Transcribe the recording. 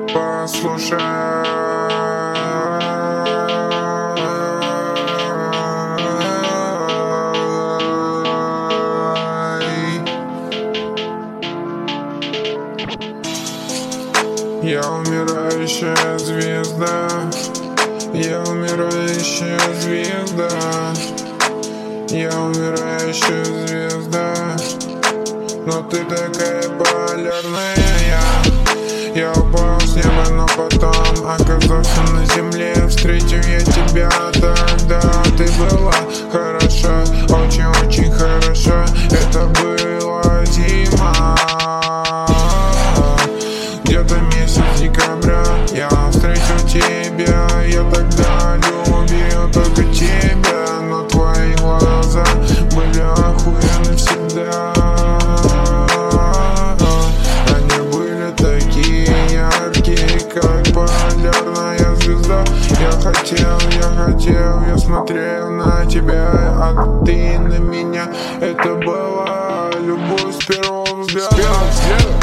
послушай. Я умирающая звезда, я умирающая звезда, я умирающая звезда, но ты такая полярная. Я упал с неба, но потом оказался на земле. Встретил я тебя тогда, ты была хороша, очень-очень хороша. Это была зима, где-то месяц декабря. Я встретил тебя, я тогда любил только тебя, но твои глаза были охуенны всегда. Они были такие яркие, как полярная звезда. Я смотрел на тебя, а ты на меня. Это была любовь с первого взгляда.